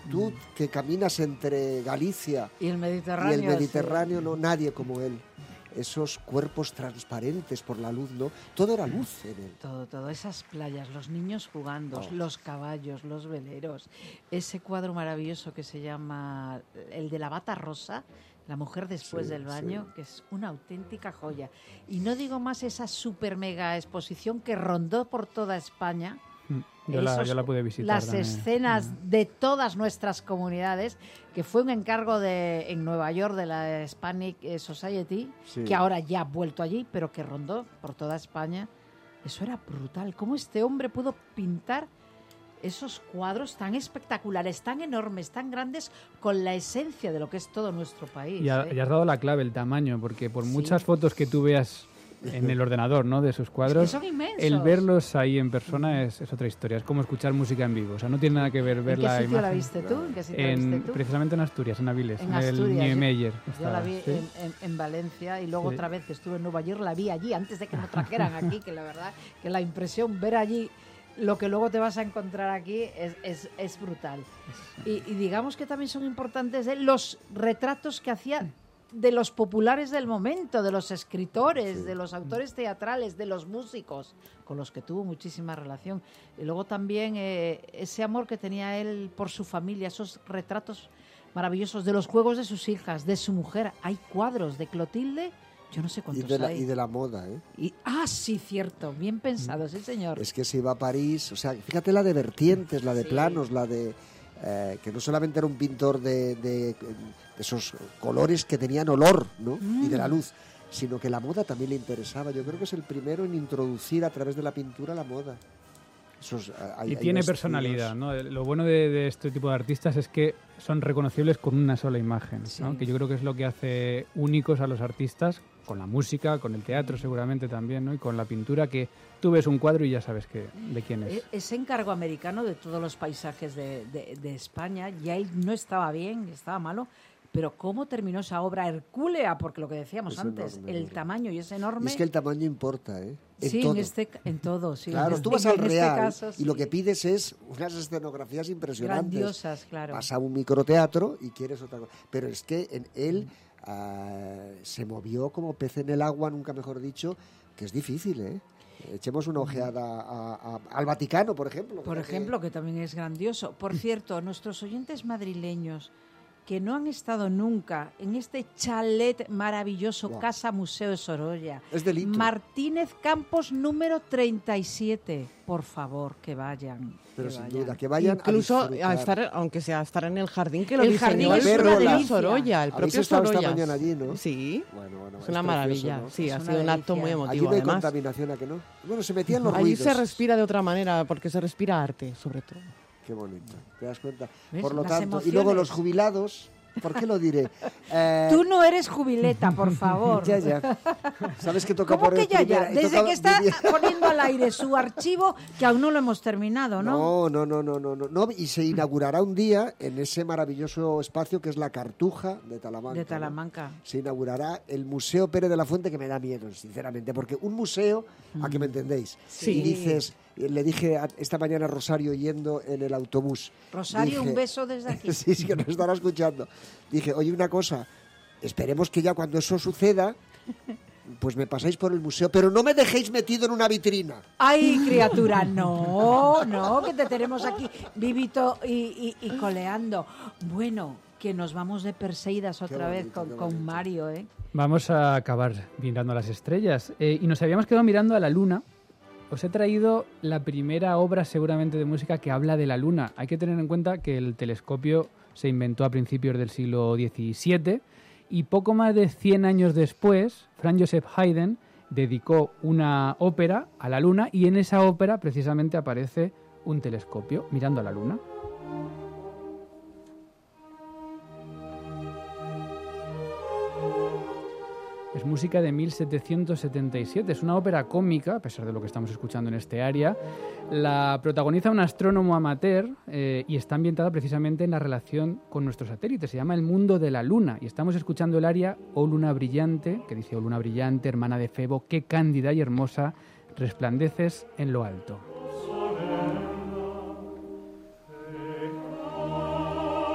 tú que caminas entre Galicia y el Mediterráneo, y el Mediterráneo sí. no, nadie como él. Esos cuerpos transparentes por la luz, ¿no? Todo era luz en él. Todo, todo. Esas playas, los niños jugando, Oh. los caballos, los veleros. Ese cuadro maravilloso que se llama el de la bata rosa, la mujer después Sí, del baño, sí. que es una auténtica joya. Y no digo más esa super mega exposición que rondó por toda España. Yo la, Esos- yo la pude visitar Las también. escenas de todas nuestras comunidades, que fue un encargo de en Nueva York de la Hispanic Society, Sí. que ahora ya ha vuelto allí, pero que rondó por toda España. Eso era brutal. ¿Cómo este hombre pudo pintar esos cuadros tan espectaculares, tan enormes, tan grandes, con la esencia de lo que es todo nuestro país? Y, ha- ¿eh? y has dado la clave, el tamaño, porque por Sí. muchas fotos que tú veas en el ordenador, ¿no?, de sus cuadros, son inmensos. el verlos ahí en persona es, es otra historia. Es como escuchar música en vivo. O sea, no tiene nada que ver ver ¿En qué la sitio imagen. la viste tú? ¿En qué sitio la En- viste tú? Precisamente en Asturias, en Avilés, En en el Asturias. Yo- Niemeyer. Yo estaba, la vi ¿sí? en, en- en Valencia y luego Sí. otra vez que estuve en Nueva York la vi allí, antes de que me trajeran aquí, que la verdad que la impresión, ver allí lo que luego te vas a encontrar aquí es, es, es brutal. Y, y digamos que también son importantes ¿eh? los retratos que hacía de los populares del momento, de los escritores, de los autores teatrales, de los músicos, con los que tuvo muchísima relación. Y luego también eh, ese amor que tenía él por su familia, esos retratos maravillosos de los juegos de sus hijas, de su mujer. Hay cuadros de Clotilde, yo no sé Y cuántos de, la, hay. y de la moda, ¿eh? Y- ah, sí, cierto, bien pensado, sí, señor. Es que se iba a París, o sea, fíjate la de vertientes, la de Sí. planos, la de... eh, que no solamente era un pintor de, de- de esos colores que tenían olor, ¿no? Mm. Y de la luz, sino que la moda también le interesaba. Yo creo que es el primero en introducir a través de la pintura la moda. Esos, eh, hay- Y hay tiene vestidos. personalidad, ¿no? Lo bueno de, de este tipo de artistas es que son reconocibles con una sola imagen, ¿no? Sí. Que yo creo que es lo que hace únicos a los artistas, con la música, con el teatro seguramente también, ¿no? Y con la pintura, que tú ves un cuadro y ya sabes que, de quién es. E- Ese encargo americano de todos los paisajes de, de- de España, ya él no estaba bien, estaba malo, pero cómo terminó esa obra hercúlea, porque lo que decíamos Es antes, enorme, el enorme. tamaño y es enorme. Y es que el tamaño importa, ¿eh? En sí, todo. en este ca- en todo, sí. Claro, en tú este- vas al en este Real caso, y lo sí. que pides es unas escenografías impresionantes. Grandiosas, claro. Vas a un microteatro y quieres otra cosa. Pero es que en él ah, se movió como pez en el agua, nunca mejor dicho, que es difícil, ¿eh? Echemos una ojeada a- a- al Vaticano, por ejemplo. Por Mira que- ejemplo, que también es grandioso. Por cierto, nuestros oyentes madrileños que no han estado nunca en este chalet maravilloso, Guau. Casa Museo de Sorolla, Es delito. Martínez Campos número treinta y siete, por favor, que vayan. Pero que sin vayan. duda, que vayan Incluso a a disfrutar. estar, aunque sea estar en el jardín que lo El diseñó jardín el es una propio delicia. Sorolla, el ¿Habéis propio estado esta Sorolla. mañana allí, no? Sí, Bueno, bueno, es una precioso, maravilla. ¿no? Sí, Es ha una sido un acto delicia. muy Allí emotivo, no hay además. contaminación, ¿a que no? Bueno, se metían los Allí ruidos. se respira de otra manera, porque se respira arte, sobre todo. Qué bonito, ¿te das cuenta? ¿Ves? Por lo Las tanto, y luego los emociones. jubilados, ¿por qué lo diré? Eh, Tú no eres jubileta, por favor. Ya, ya. ¿Sabes que toca ¿Cómo por que ya, ya? primera- Desde toca que está vivir- poniendo al aire su archivo, que aún no lo hemos terminado, ¿no? No, no, no, no, no, no, no, y se inaugurará un día en ese maravilloso espacio que es la Cartuja de Talamanca. De ¿no? Talamanca. Se inaugurará el Museo Pérez de la Fuente, que me da miedo, sinceramente, porque un museo, a que me entendéis, Sí. y dices, le dije a- esta mañana a Rosario yendo en el autobús. Rosario, dije- un beso desde aquí. Sí, sí, que nos estará escuchando. Dije, oye, una cosa, esperemos que ya cuando eso suceda, pues me pasáis por el museo, pero no me dejéis metido en una vitrina. Ay, criatura, no, no, que te tenemos aquí vivito y, y- y coleando. Bueno, que nos vamos de Perseidas otra vez bonito, con, qué con bonito. Mario, ¿eh? Vamos a acabar mirando a las estrellas. Eh, y nos habíamos quedado mirando a la luna. Os he traído la primera obra seguramente de música que habla de la luna. Hay que tener en cuenta que el telescopio se inventó a principios del siglo diecisiete y poco más de cien años después, Franz Joseph Haydn dedicó una ópera a la luna y en esa ópera precisamente aparece un telescopio mirando a la luna. Es música de mil setecientos setenta y siete. Es una ópera cómica, a pesar de lo que estamos escuchando en este área. La protagoniza un astrónomo amateur eh, y está ambientada precisamente en la relación con nuestro satélite. Se llama El mundo de la luna. Y estamos escuchando el aria Oh luna brillante, que dice: Oh luna brillante, hermana de Febo, qué cándida y hermosa resplandeces en lo alto.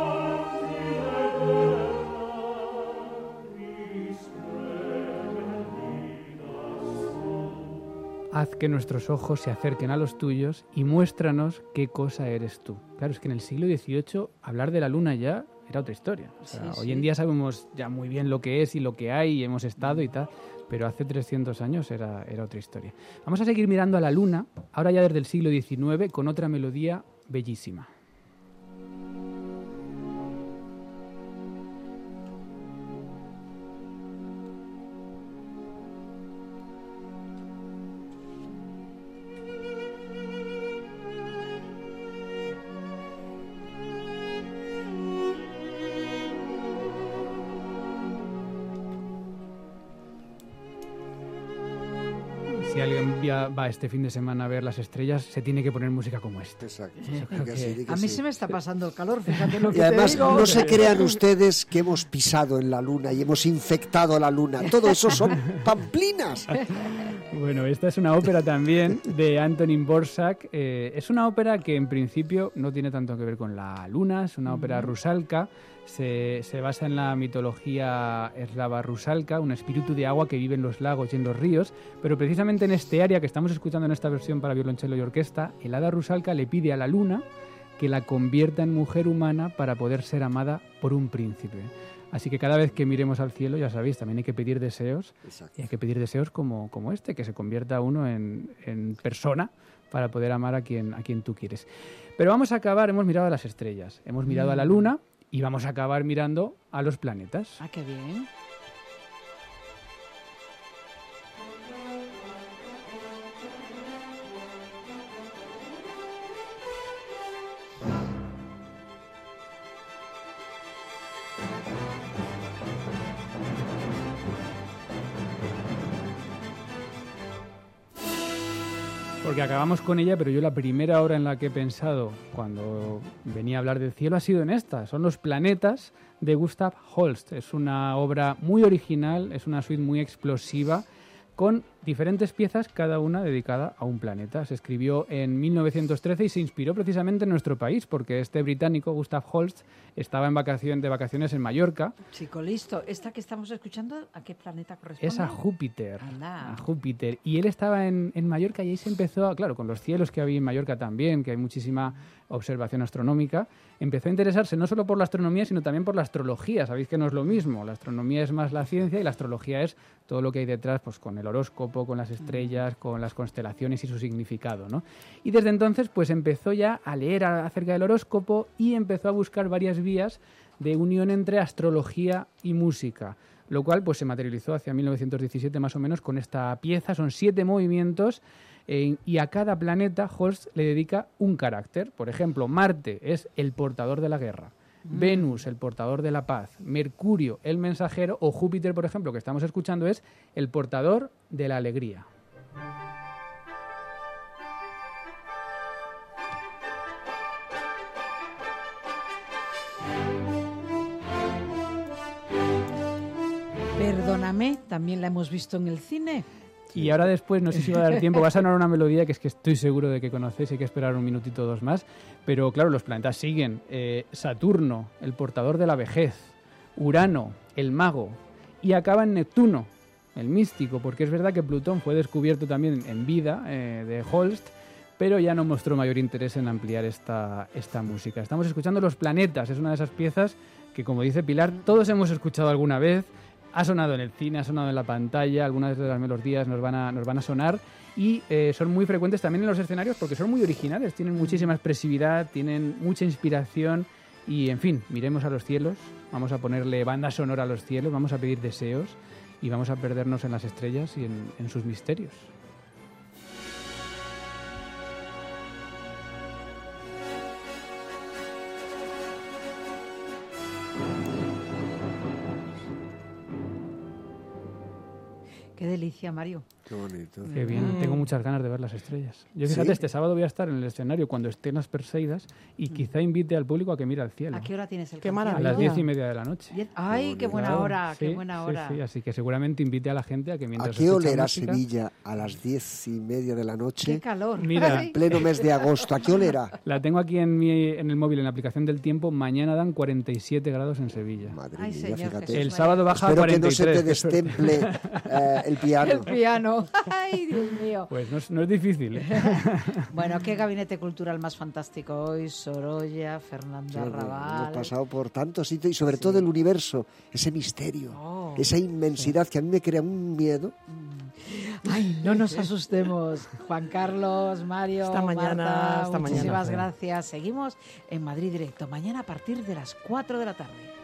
haz que nuestros ojos se acerquen a los tuyos y muéstranos qué cosa eres tú. Claro, es que en el siglo dieciocho hablar de la luna ya era otra historia. O sea, Sí, hoy sí. en día sabemos ya muy bien lo que es y lo que hay y hemos estado y tal, pero hace trescientos años era, era otra historia. Vamos a seguir mirando a la luna, ahora ya desde el siglo diecinueve, con otra melodía bellísima. Si alguien ya va este fin de semana a ver las estrellas, se tiene que poner música como esta. Exacto. Yo creo Que que- sí, di que A mí sí. se me está pasando el calor, fíjate lo que Y además, te digo. no se crean ustedes que hemos pisado en la luna y hemos infectado la luna. Todo eso son pamplinas. Bueno, esta es una ópera también de Antonín Dvořák. Eh, es una ópera que en principio no tiene tanto que ver con la luna, es una ópera rusalka. Se, se basa en la mitología eslava rusalka, un espíritu de agua que vive en los lagos y en los ríos, pero precisamente en este área que estamos escuchando en esta versión para violonchelo y orquesta, el hada rusalka le pide a la luna que la convierta en mujer humana para poder ser amada por un príncipe. Así que cada vez que miremos al cielo, ya sabéis, también hay que pedir deseos, Exacto. y hay que pedir deseos como, como este, que se convierta uno en, en persona para poder amar a quien, a quien tú quieres. Pero vamos a acabar, hemos mirado a las estrellas, hemos mirado a la luna y vamos a acabar mirando a los planetas. Ah, qué bien. Porque acabamos con ella, pero yo la primera hora en la que he pensado cuando venía a hablar del cielo ha sido en esta. Son los planetas de Gustav Holst. Es una obra muy original, es una suite muy explosiva, con diferentes piezas, cada una dedicada a un planeta. Se escribió en mil novecientos trece y se inspiró precisamente en nuestro país, porque este británico, Gustav Holst, estaba en vacación, de vacaciones en Mallorca. Chico, listo. ¿Esta que estamos escuchando, a qué planeta corresponde? Es a Júpiter, Anda. a Júpiter. Y él estaba en, en Mallorca y ahí se empezó, a- claro, con los cielos que había en Mallorca también, que hay muchísima observación astronómica, empezó a interesarse no solo por la astronomía, sino también por la astrología. Sabéis que no es lo mismo. La astronomía es más la ciencia y la astrología es todo lo que hay detrás, pues con el horóscopo, con las estrellas, con las constelaciones y su significado, ¿no? Y desde entonces, pues empezó ya a leer a- acerca del horóscopo y empezó a buscar varias vías de unión entre astrología y música, lo cual pues se materializó hacia mil novecientos diecisiete más o menos con esta pieza. Son siete movimientos eh, y a cada planeta Holst le dedica un carácter. Por ejemplo, Marte es el portador de la guerra, Venus el portador de la paz, Mercurio el mensajero, o Júpiter, por ejemplo, que estamos escuchando, es el portador de la alegría. Perdóname, también la hemos visto en el cine. Y ahora después, no sé si va a dar tiempo, va a sonar una melodía que es que estoy seguro de que conocéis, hay que esperar un minutito o dos más. Pero claro, los planetas siguen. Eh, Saturno, el portador de la vejez. Urano, el mago. Y acaba en Neptuno, el místico, porque es verdad que Plutón fue descubierto también en vida eh, de Holst, pero ya no mostró mayor interés en ampliar esta, esta música. Estamos escuchando Los planetas, es una de esas piezas que, como dice Pilar, todos hemos escuchado alguna vez. Ha sonado en el cine, ha sonado en la pantalla, algunas de las melodías nos van a, nos van a sonar y eh, son muy frecuentes también en los escenarios porque son muy originales, tienen muchísima expresividad, tienen mucha inspiración y, en fin, miremos a los cielos, vamos a ponerle banda sonora a los cielos, vamos a pedir deseos y vamos a perdernos en las estrellas y en, en sus misterios. Qué delicia, Mario. Qué bonito. Qué bien, tengo muchas ganas de ver las estrellas. Yo fíjate, ¿Sí? este sábado voy a estar en el escenario cuando estén las Perseidas y quizá invite al público a que mire al cielo. ¿A qué hora tienes el Qué concierto? A maravilla. las diez y media de la noche. Diez- Ay, qué buena Claro, hora, qué sí, buena sí, hora. sí, así que seguramente invite a la gente a que ¿A mientras qué escucha olerá música- Sevilla a las diez y media de la Qué noche? calor. Mira, Ay. En pleno mes de agosto. ¿A qué olerá? La tengo aquí en, mi, en el móvil, en la aplicación del tiempo. Mañana dan cuarenta y siete grados en Sevilla. Madre Ay, mía, señor fíjate. Jesús. El sábado baja a Espero que cuarenta no y se tres. te destemple eh, el piano. El piano. Claro. Ay, Dios mío. Pues no es, no es difícil, ¿eh? Bueno, qué gabinete cultural más fantástico hoy. Sorolla, Fernando Yo, Arrabal. Hemos pasado por tantos sitios y sobre sí. todo el universo, ese misterio, oh, esa inmensidad sí. que a mí me crea un miedo. Ay, no nos asustemos. Juan Carlos, Mario, hasta mañana, Marta, hasta muchísimas mañana. gracias. Seguimos en Madrid Directo, mañana a partir de las cuatro de la tarde.